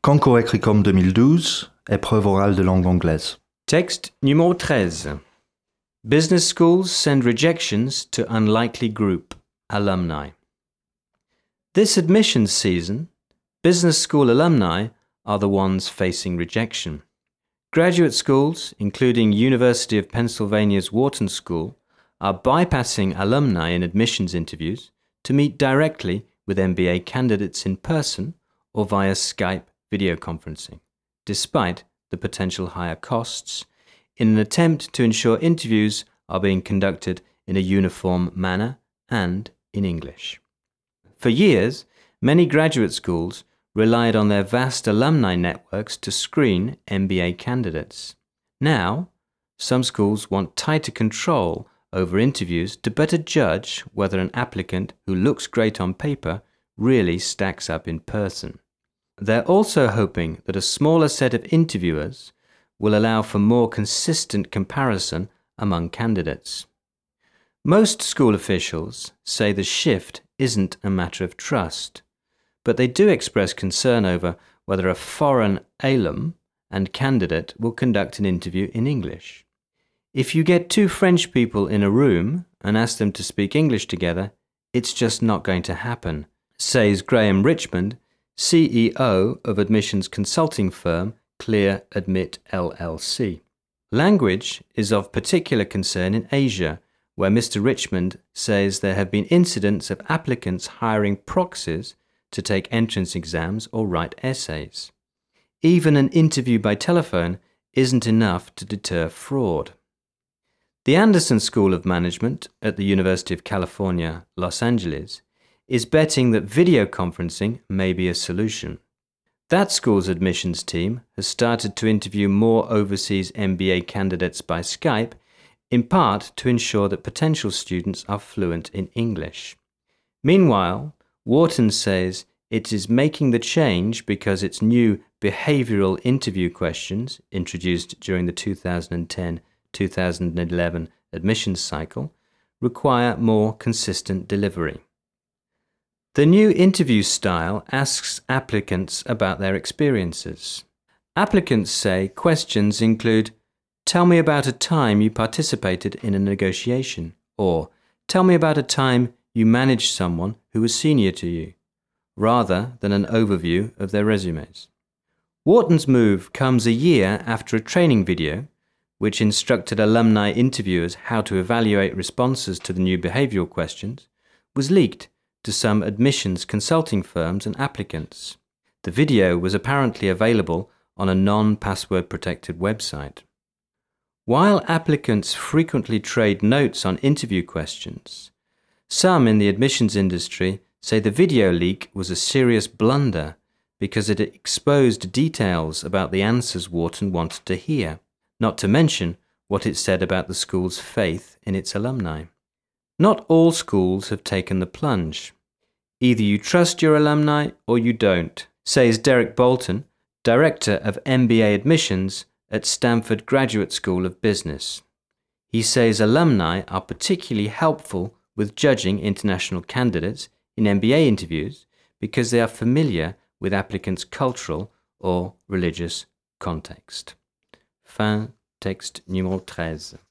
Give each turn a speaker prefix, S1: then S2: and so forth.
S1: Concours Écricom 2012, épreuve orale de langue anglaise.
S2: Texte numéro 13. Business schools send rejections to unlikely group, alumni. This admissions season, business school alumni are the ones facing rejection. Graduate schools, including University of Pennsylvania's Wharton School, are bypassing alumni in admissions interviews to meet directly with MBA candidates in person or via Skype video conferencing, despite the potential higher costs, in an attempt to ensure interviews are being conducted in a uniform manner and in English. For years, many graduate schools relied on their vast alumni networks to screen MBA candidates. Now, some schools want tighter control over interviews to better judge whether an applicant who looks great on paper really stacks up in person. They're also hoping that a smaller set of interviewers will allow for more consistent comparison among candidates. Most school officials say the shift isn't a matter of trust, but they do express concern over whether a foreign alum and candidate will conduct an interview in English. If you get two French people in a room and ask them to speak English together, it's just not going to happen, says Graham Richmond, CEO of admissions consulting firm Clear Admit LLC. Language is of particular concern in Asia, where Mr. Richmond says there have been incidents of applicants hiring proxies to take entrance exams or write essays. Even an interview by telephone isn't enough to deter fraud. The Anderson School of Management at the University of California, Los Angeles, is betting that video conferencing may be a solution. That school's admissions team has started to interview more overseas MBA candidates by Skype, in part to ensure that potential students are fluent in English. Meanwhile, Wharton says it is making the change because its new behavioral interview questions, introduced during the 2010-2011 admissions cycle, require more consistent delivery. The new interview style asks applicants about their experiences. Applicants say questions include, "Tell me about a time you participated in a negotiation," or "Tell me about a time you managed someone who was senior to you," rather than an overview of their resumes. Wharton's move comes a year after a training video, which instructed alumni interviewers how to evaluate responses to the new behavioral questions, was leaked to some admissions consulting firms and applicants. The video was apparently available on a non-password protected website. While applicants frequently trade notes on interview questions, some in the admissions industry say the video leak was a serious blunder because it exposed details about the answers Wharton wanted to hear, not to mention what it said about the school's faith in its alumni. Not all schools have taken the plunge. Either you trust your alumni or you don't, says Derek Bolton, Director of MBA admissions at Stanford Graduate School of Business. He says alumni are particularly helpful with judging international candidates in MBA interviews because they are familiar with applicants' cultural or religious context. Fin texte numéro 13.